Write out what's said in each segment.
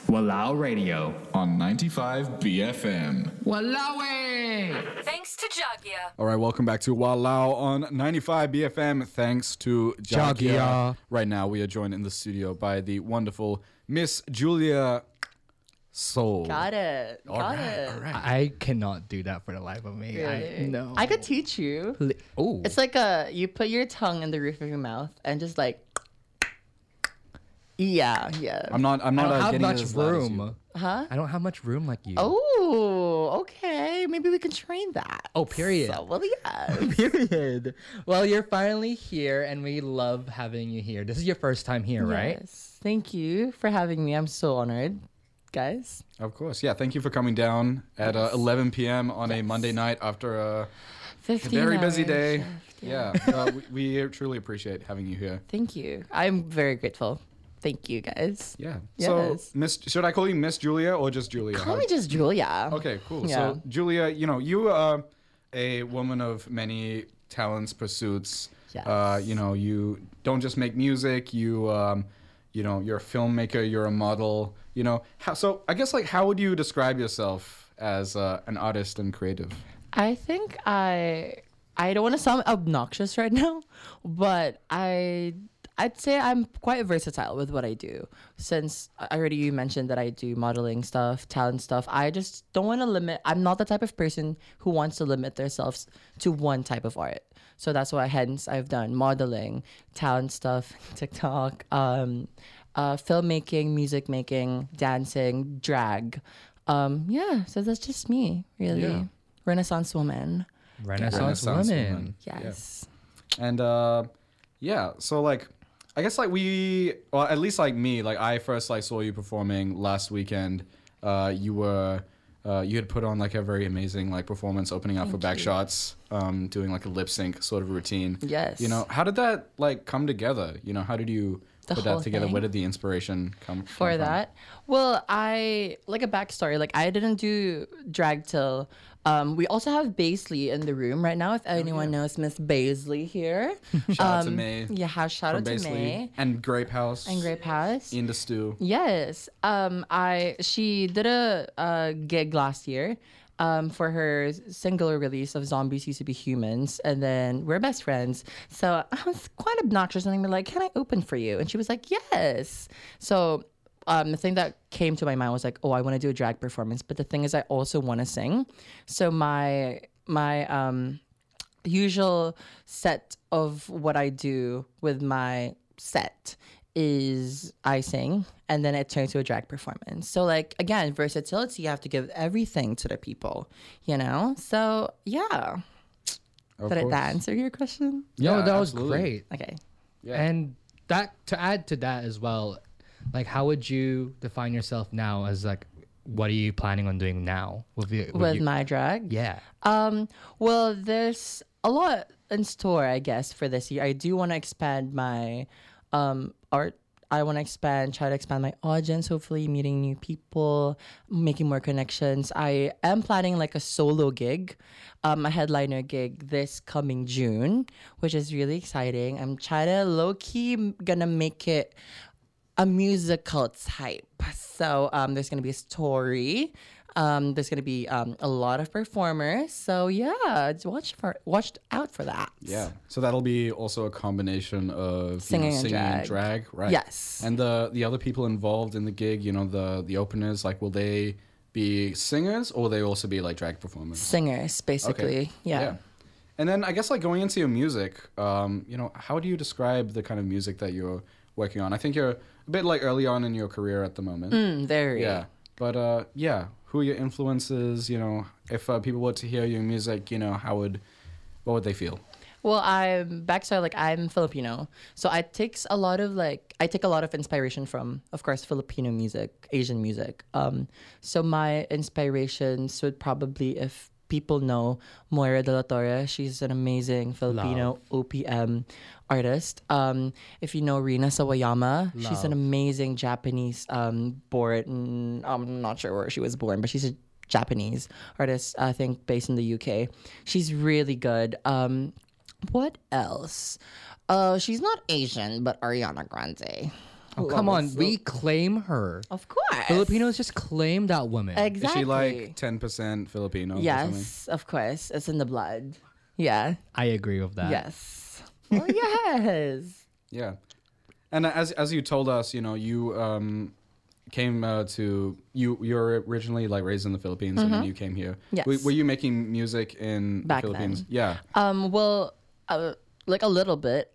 Walao Radio on 95 BFM. Walawe! Thanks to Jagia. All right, welcome back to Walao on 95 BFM. Thanks to Jagia. Jagia. Right now, we are joined in the studio by the wonderful Miss Julia Soul. Got it. All Got right, it. all right. I cannot do that for the life of me. Really? No. I could teach you. Oh. It's like you put your tongue in the roof of your mouth and just like, yeah. I'm not I don't have getting much as loud as you. room. Huh? I don't have much room like you. Oh, okay. Maybe we can train that. Oh, period. So, well, yeah. Period. Well, you're finally here, and we love having you here. This is your first time here, right? Yes. Thank you for having me. I'm so honored, guys. Of course, yeah. Thank you for coming down at 11 p.m. on a Monday night after a 15 very busy hour day. shift, Yeah, we truly appreciate having you here. Thank you. I'm very grateful. Thank you, guys. Yeah. Yes. So, should I call you Miss Julia or just Julia? Call me just Julia. Okay, cool. Yeah. So, Julia, you are a woman of many talents, pursuits. Yes. You don't just make music. You're a filmmaker. You're a model. So I guess how would you describe yourself as an artist and creative? I think I don't want to sound obnoxious right now, but I'd say I'm quite versatile with what I do. Since you mentioned that I do modeling stuff, talent stuff, I just don't want to limit. I'm not the type of person who wants to limit themselves to one type of art. So that's why hence I've done modeling, talent stuff, TikTok, filmmaking, music making, dancing, drag. So that's just me, really. Yeah. Renaissance woman. Renaissance woman. Yes. And so I guess at least me, I first saw you performing last weekend. You had put on a very amazing performance opening up for Backshots, doing a lip sync sort of routine. Yes. How did that come together? How did you put that whole together? thing? Where did the inspiration come For from? that? Well, a backstory. I didn't do drag till. We also have Baisley in the room right now. If anyone knows Miss Baisley here. Shout out to May. Yeah, shout out to Baisley. May. And Grape House. And Grape House. In the stew. Yes. She did a gig last year. For her singular release of Zombies Used to Be Humans, and then we're best friends. So I was quite obnoxious, and I'm like, "Can I open for you?" And she was like, "Yes." So the thing that came to my mind was like, "Oh, I want to do a drag performance," but the thing is, I also want to sing. So my usual set of what I do with my set is I sing and then it turns to a drag performance. So again, versatility, you have to give everything to the people, So yeah. Of Did course. that answer your question? No, Yeah, that was absolutely. great. Okay. Yeah. And that to add to that as well, how would you define yourself now as what are you planning on doing now With my drag? Yeah. Well, there's a lot in store, I guess, for this year. I do want to expand my art. I want to try to expand my audience, hopefully meeting new people, making more connections. I am planning a solo gig, a headliner gig this coming June, which is really exciting. I'm trying to low-key gonna make it a musical type. So there's gonna be a story. There's gonna be a lot of performers. So yeah, watch out for that. Yeah. So that'll be also a combination of Singing and and drag. drag, right? Yes. And the other people involved in the gig, the openers, will they be singers or will they also be drag performers? Singers, basically. Yeah. And then I guess going into your music, how do you describe the kind of music that you're working on? I think you're a bit early on in your career at the moment. Very. Yeah. But who are your influences? If people were to hear your music, what would they feel? Well, I'm Filipino, so I take a lot of inspiration from, of course, Filipino music, Asian music. So my inspirations would probably, if people know Moira De La Torre, she's an amazing Filipino OPM artist. If you know Rina Sawayama, she's an amazing Japanese born. I'm not sure where she was born, but she's a Japanese artist, I think, based in the UK. She's really good. What else? She's not Asian, but Ariana Grande. Oh, come on, we claim her. Of course. Filipinos just claim that woman. Exactly. Is she like 10% Filipino? Or something? Yes, of course. It's in the blood. Yeah. I agree with that. Yes. Oh, yes. Yeah. And as you told us, you know, you came to you're originally like raised in the Philippines and then you came here. Yes. Were you making music in Back the Philippines? then. Yeah. Well, like a little bit.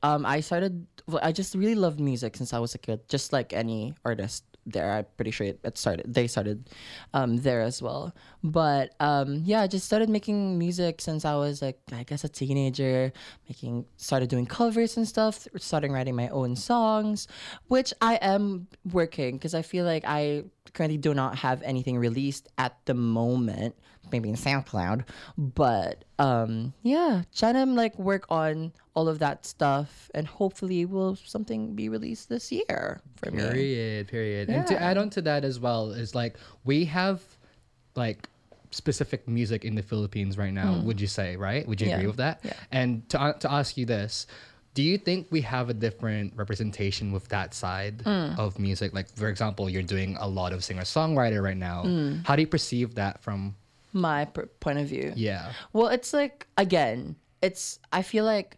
I just really loved music since I was a kid, just like any artist there. I'm pretty sure they started there as well. But yeah, I just started making music since I was like, I guess, a teenager. Started doing covers and stuff, starting writing my own songs, which I am working because I feel like I currently do not have anything released at the moment, maybe in SoundCloud. But yeah, trying to like work on all of that stuff, and hopefully will something be released this year for me. Period. And to add on to that as well is like we have like specific music in the Philippines right now. Would you say, right? Would you agree with that? Yeah. And to ask you this, do you think we have a different representation with that side of music? Like, for example, you're doing a lot of singer-songwriter right now. How do you perceive that from My point of view. Yeah. Well, it's like, again, I feel like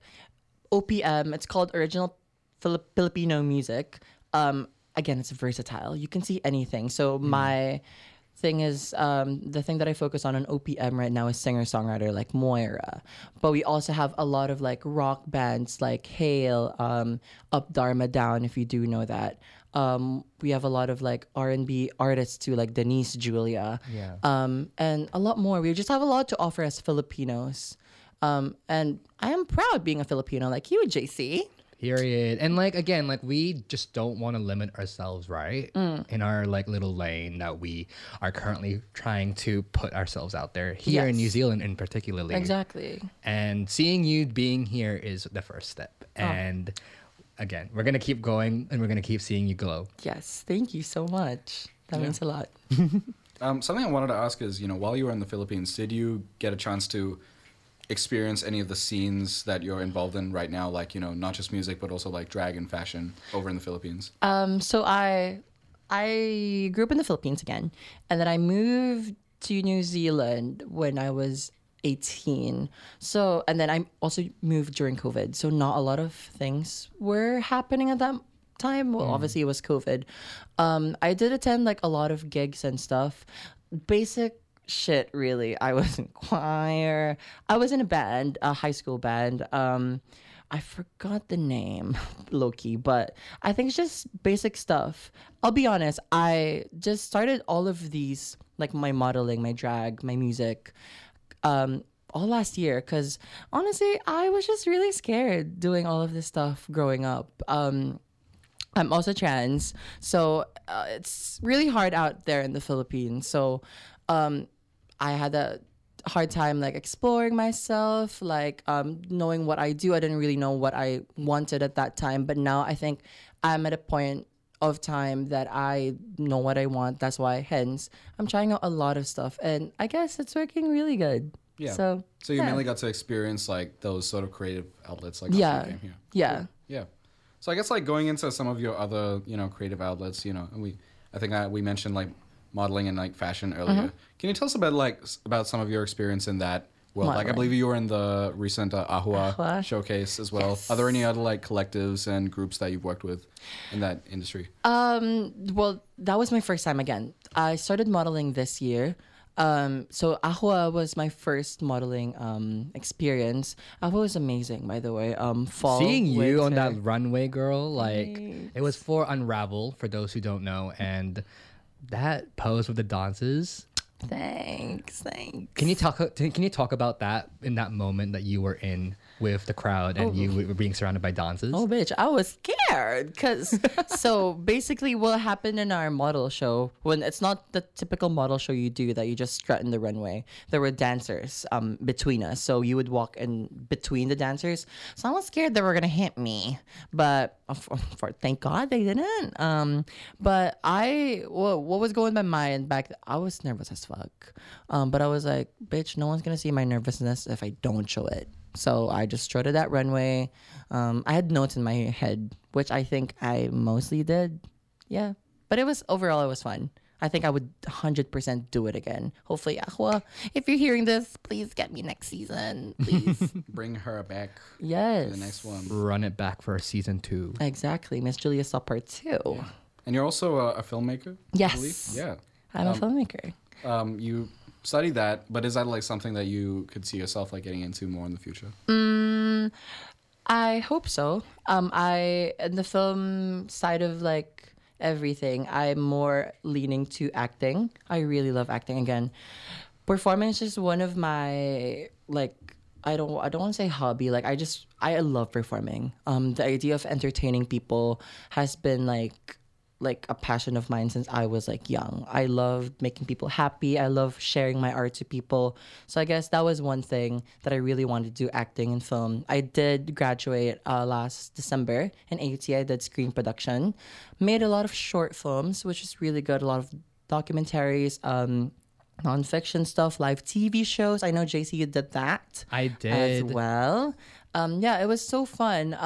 OPM, it's called original Filipino music. Again, it's versatile. You can see anything. So my thing is, the thing that I focus on OPM right now is singer-songwriter like Moira. But we also have a lot of like rock bands like Hale, Up Dharma Down, if you do know that. We have a lot of like R&B artists too, like Denise Julia. Yeah. And a lot more. We just have a lot to offer as Filipinos. And I am proud being a Filipino like you, JC. Period. And like again, like we just don't want to limit ourselves, right? In our like little lane that we are currently trying to put ourselves out there here in Yes. New Zealand in particularly. Exactly. And seeing you being here is the first step. And again, we're gonna keep going and we're gonna keep seeing you glow. Yes, thank you so much. That means a lot. Something I wanted to ask is, you know, while you were in the Philippines, did you get a chance to experience any of the scenes that you're involved in right now, like, you know, not just music but also like drag and fashion over in the Philippines? So I grew up in the Philippines again, and then I moved to New Zealand when I was 18. So, and then I also moved during COVID. So not a lot of things were happening at that time. Well, obviously it was COVID. I did attend like a lot of gigs and stuff. Basic shit, really. I was in choir. I was in a band, a high school band. I forgot the name, low-key, but I think it's just basic stuff. I'll be honest, I just started all of these, like my modeling, my drag, my music, all last year, because honestly, I was just really scared doing all of this stuff growing up. I'm also trans, so it's really hard out there in the Philippines. So I had a hard time like exploring myself, like knowing what I do. I didn't really know what I wanted at that time, but now I think I'm at a point of time that I know what I want. That's why, hence, I'm trying out a lot of stuff, and I guess it's working really good. Yeah. So you yeah. mainly got to experience like those sort of creative outlets, like Yeah. after you came here. Yeah. Yeah. So I guess like going into some of your other, you know, creative outlets, you know, and we mentioned like modeling and like fashion earlier. Can you tell us about some of your experience in that world? Like I Modeling. believe you were in the recent Ahua Ahua. showcase as well. Are there any other like collectives and groups that you've worked with in that industry? Well, that was my first time again. I started modeling this year. So Ahua was my first modeling experience. Ahua was amazing, by the way. Fall, Seeing you on winter. that runway, girl, like it was for Unravel, for those who don't know, and that pose with the dances. Thanks. Can you talk about that in that moment that you were in with the crowd and you were being surrounded by dancers? Oh, bitch, I was scared because so basically what happened in our model show, when it's not the typical model show you do that you just strut in the runway, there were dancers between us. So you would walk in between the dancers. So I was scared they were going to hit me, but thank God they didn't. But what was going in my mind back, I was nervous as fuck. But I was like, bitch, no one's going to see my nervousness if I don't show it. So I just strutted that runway. I had notes in my head, which I think I mostly did. yeah. But it was fun. I think I would 100% do it again. Hopefully, Ahua, if you're hearing this, please get me next season, please. Bring her back Yes. to the next one. Run it back for season 2. Exactly. Miss Julia Saw Part 2. And you're also a filmmaker? I Yes. believe? Yeah. I'm a filmmaker. You study that, but is that like something that you could see yourself like getting into more in the future? I hope so. I in the film side of like everything, I'm more leaning to acting. I really love acting. Again, performance is one of my like I don't want to say hobby. Like I love performing. The idea of entertaining people has been like a passion of mine since I was like young. I love making people happy. I love sharing my art to people. So I guess that was one thing that I really wanted to do, acting in film. I did graduate last December in AUT. I did screen production. Made a lot of short films, which is really good. A lot of documentaries, nonfiction stuff, live TV shows. I know JC, you did that. I As did. well. Yeah, it was so fun.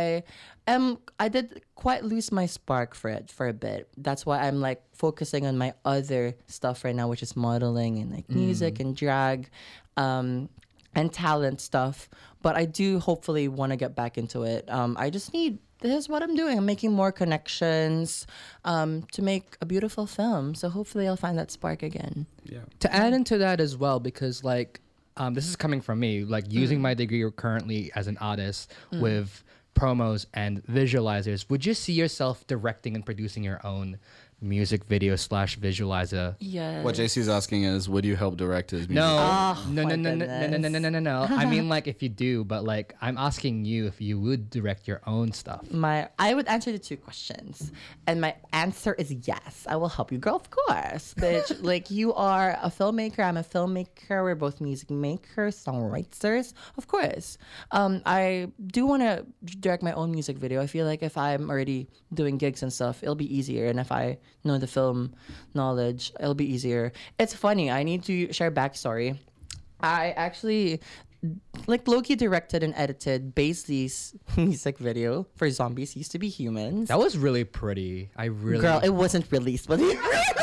I did quite lose my spark for it for a bit. That's why I'm like focusing on my other stuff right now, which is modeling and like music and drag, and talent stuff. But I do hopefully want to get back into it. I just need. This is what I'm doing. I'm making more connections to make a beautiful film. So hopefully I'll find that spark again. Yeah. To add into that as well, because like this is coming from me, like using my degree currently as an artist with promos and visualizers, would you see yourself directing and producing your own music video / visualizer? Yeah. What JC's asking is, would you help direct his music? No, no, my no, no, no, no, no, no, no, no, no. I mean, like if you do, but like I'm asking you if you would direct your own stuff. I would answer the 2 questions, and my answer is yes. I will help you, girl. Of course, bitch. Like you are a filmmaker. I'm a filmmaker. We're both music makers, songwriters. Of course, I do want to direct my own music video. I feel like if I'm already doing gigs and stuff, it'll be easier, and if I know the film knowledge, it'll be easier. It's funny. I need to share backstory. I actually like low-key directed and edited Baisley's music video for Zombies Used to Be Humans. That was really pretty. I really. Girl, it wasn't released, but it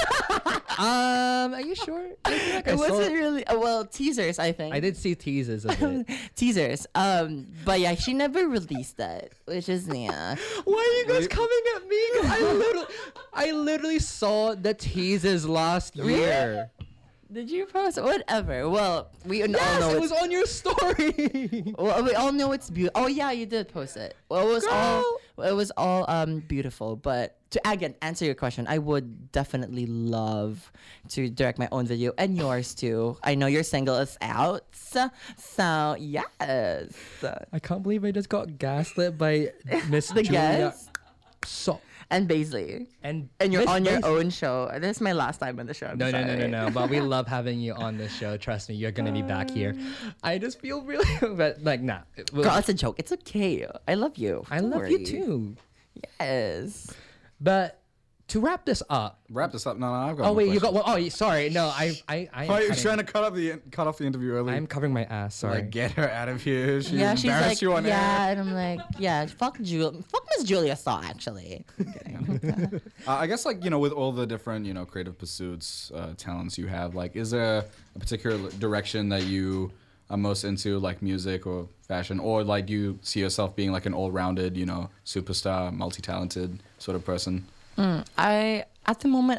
are you sure? I feel like I saw wasn't really well, teasers, I think. I did see teases of it. Teasers. But yeah, she never released that, which is yeah. Why are you guys coming at me? I literally saw the teasers last year. Did you post whatever? Well, we all know Yes, it it's was on your story. well, we all know it's beautiful. Oh yeah, you did post it. Well, it was all beautiful. But to again answer your question, I would definitely love to direct my own video and yours too. I know your single is out, so yes. I can't believe I just got gaslit by Miss The Julia. guest So and Baisley, and you're Miss on your Baisley- own show. This is my last time on the show. I'm No. sorry. But we love having you on the show. Trust me, you're gonna be back here. I just feel really, but like, nah. Girl, it's a joke. It's okay. I love you. I Don't love you worry. too. Yes. But to wrap this up. Wrap this up. No, I've got. Oh more wait, you got questions. one. Oh, sorry. No, I. Why are you trying to cut off the interview early? I'm covering my ass. Sorry. Like, get her out of here. She Yeah, she's embarrassed like, you on yeah, air. and I'm like, yeah, fuck Miss Julia Saw, actually. I'm kidding. I guess like with all the different creative pursuits, talents you have, like is there a particular direction that you are most into, like music or fashion, or like do you see yourself being like an all-rounded, superstar, multi-talented sort of person? At the moment,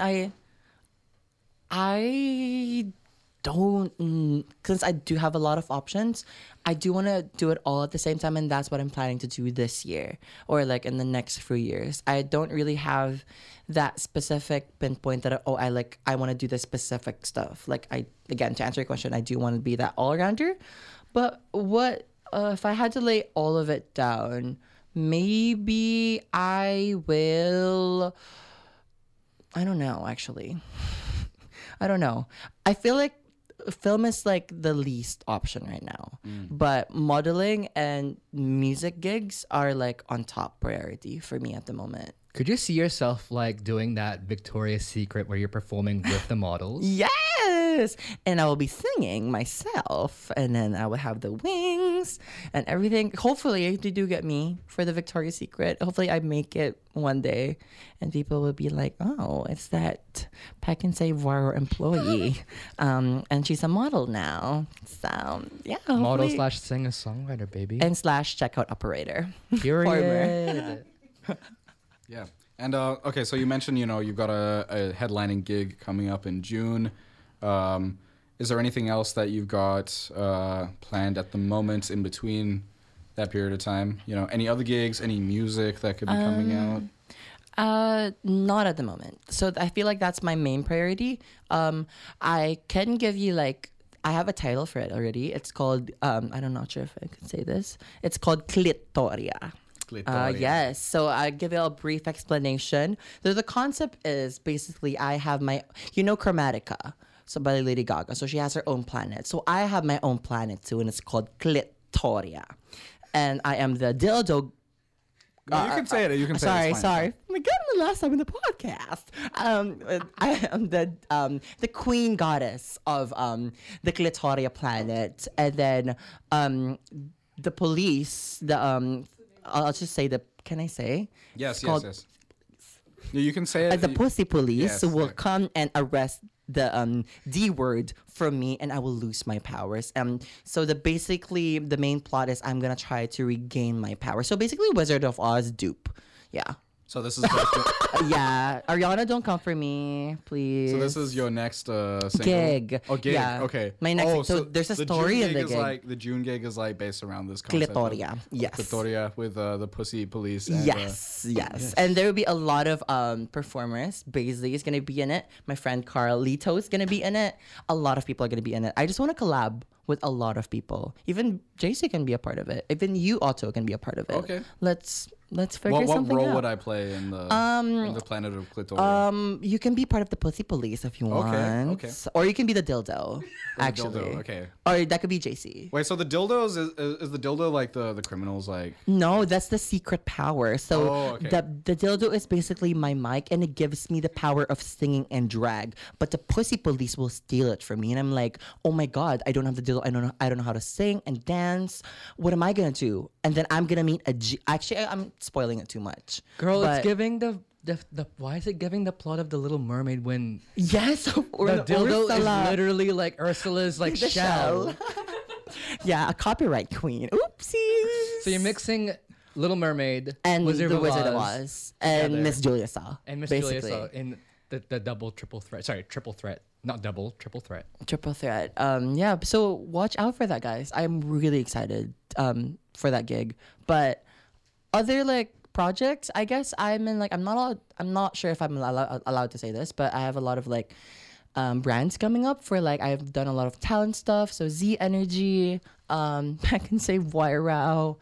I don't, since I do have a lot of options, I do want to do it all at the same time, and that's what I'm planning to do this year or like in the next few years. I don't really have that specific pinpoint that I want to do this specific stuff. Like again, to answer your question, I do want to be that all-rounder, but what if I had to lay all of it down? Maybe I will. I don't know, actually. I don't know. I feel like film is like the least option right now. But modeling and music gigs are like on top priority for me at the moment. Could you see yourself like doing that Victoria's Secret where you're performing with the models? Yes! yes. And I will be singing myself. And then I will have the wings and everything. Hopefully, if you do get me for the Victoria's Secret, hopefully I make it one day. And people will be like, oh, it's that Pack and Save Wire employee. And she's a model now. So, yeah. Model hopefully- / singer-songwriter, baby. and / checkout operator. Period. Yeah. And okay, so you mentioned, you've got a headlining gig coming up in June. Is there anything else that you've got planned at the moment in between that period of time? Any other gigs, any music that could be coming out? Not at the moment. So I feel like that's my main priority. I can give you I have a title for it already. It's called I'm not sure if I could say this. It's called Clitoria. Yes. So I give you a brief explanation. So the concept is basically I have my, Chromatica, so by Lady Gaga. So she has her own planet. So I have my own planet too, and it's called Clitoria. And I am the dildo. No, you can say it. You can say it. Sorry. Oh my God, I'm the last time in the podcast. I am the queen goddess of the Clitoria planet, and then the police. I'll just say Can I say? Yes, It's called- yes. Yeah, you can say it. The pussy police Yes, will yeah. come and arrest the D word from me, and I will lose my powers. So basically the main plot is I'm gonna try to regain my power. So basically, Wizard of Oz dupe. Yeah, So this is like yeah. Ariana, don't come for me, please. so this is your next single? Gig. Oh, gig. Yeah. Okay. My next- so there's a the story June in the gig is gig. the June gig is based around this concept. Clitoria. Yes. Clitoria with the pussy police. And, Yes. And there will be a lot of performers. Baisley is gonna be in it. My friend Carlito is gonna be in it. A lot of people are gonna be in it. I just want to collab with a lot of people. Even JC can be a part of it. Even you, Otto, can be a part of it. Okay. Let's figure what something role out. would I play in the planet of Clitoria? You can be part of the pussy police if you want. okay. Or you can be the dildo. Actually. dildo, okay. Or that could be JC. Wait, so the dildos is the dildo like the criminals like? No, that's the secret power. So Oh, okay. the dildo is basically my mic, and it gives me the power of singing and drag. But the pussy police will steal it from me, and I'm like, oh my God, I don't have the dildo. I don't know how to sing and dance. What am I gonna do? And then I'm gonna meet a G. Actually, I'm spoiling it too much. Girl, But- it's giving the why is it giving the plot of the Little Mermaid when Yes, or the dildo Ursula. is literally like Ursula's like The shell. Yeah, a copyright queen. Oopsies. So you're mixing Little Mermaid and Wizard the of Wizard Oz, of Oz and together. Miss Julia Saw. and Miss Julia basically. Saw in the double triple threat. Sorry, triple threat. Not double, triple threat. Triple threat. Yeah. So watch out for that, guys. I'm really excited for that gig. But other projects, I guess I'm in I'm not sure if I'm allowed to say this, but I have a lot of brands coming up for I've done a lot of talent stuff. So Z Energy, I can say Wairao.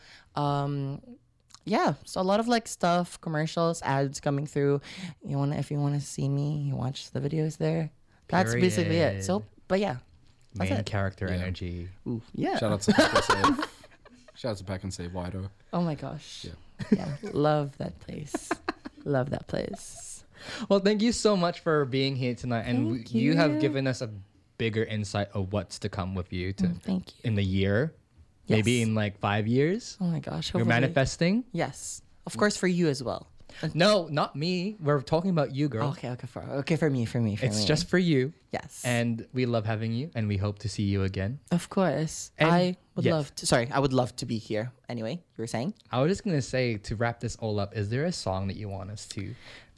Yeah, so a lot of stuff, commercials, ads coming through. If you wanna see me, you watch the videos there. That's basically it. So, Period. but yeah, that's Main it. character Yeah. energy. Ooh, yeah. Shout out to Pack and Save. Shout out to Pack and Save Wido. Oh my gosh. Yeah. Yeah. Love that place. Love that place. Well, thank you so much for being here tonight, and Thank you have you. given us a bigger insight of what's to come with you to Thank you. in the year, maybe Yes. in 5 years. Oh my gosh. You're hopefully- manifesting. Yes. Of course, for you as well. No, not me. We're talking about you, girl. Okay. For me. It's me. just for you, yes. and we love having you, and we hope to see you again. of course, And- I would yes. love to. Sorry, I would love to be here. Anyway, you were saying. I was just gonna say, to wrap this all up, is there a song that you want us to?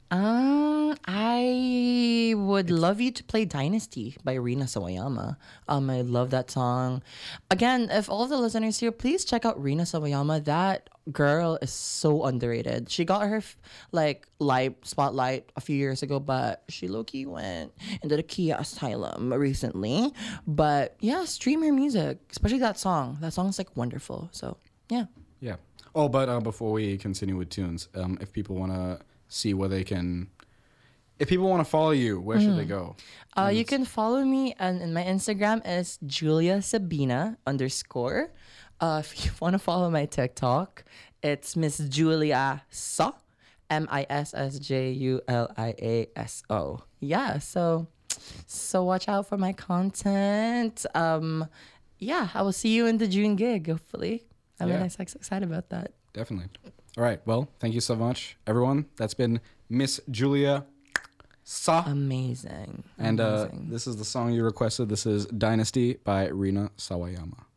I would love you to play Dynasty by Rina Sawayama. I love that song. Again, if all of the listeners here, please check out Rina Sawayama. That girl is so underrated. She got her light spotlight a few years ago, but she low-key went into the Kia Asylum recently. But yeah, stream her music, especially that song. That song's wonderful. So yeah. Yeah. Oh, but before we continue with tunes, if people want to see where they can, if people want to follow you, where should they go? You can follow me and my Instagram is Julia Sabina _ if you want to follow my TikTok, it's Miss Julia Saw, MISSJULIASO. Yeah, so So watch out for my content. Yeah, I will see you in the June gig, hopefully. I'm Yeah. excited about that. Definitely. All right. Well, thank you so much, everyone. That's been Miss Julia Sa. Amazing. And Amazing. this is the song you requested. This is Dynasty by Rina Sawayama.